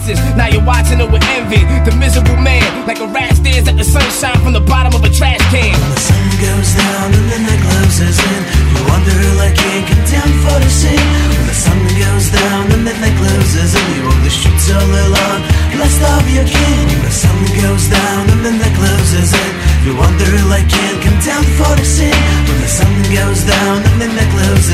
faces. Now you're watching it with envy. The miserable man, like a rat stares at the sunshine from the bottom of a trash can. When the sun goes down and the night closes in, you wander like king, condemned for the sin. When the sun goes down and the night closes in, you walk the streets all alone, blessed of your king. When the sun goes down and the night closes in, you wander like king, condemned for the sin. When the sun goes down and the night closes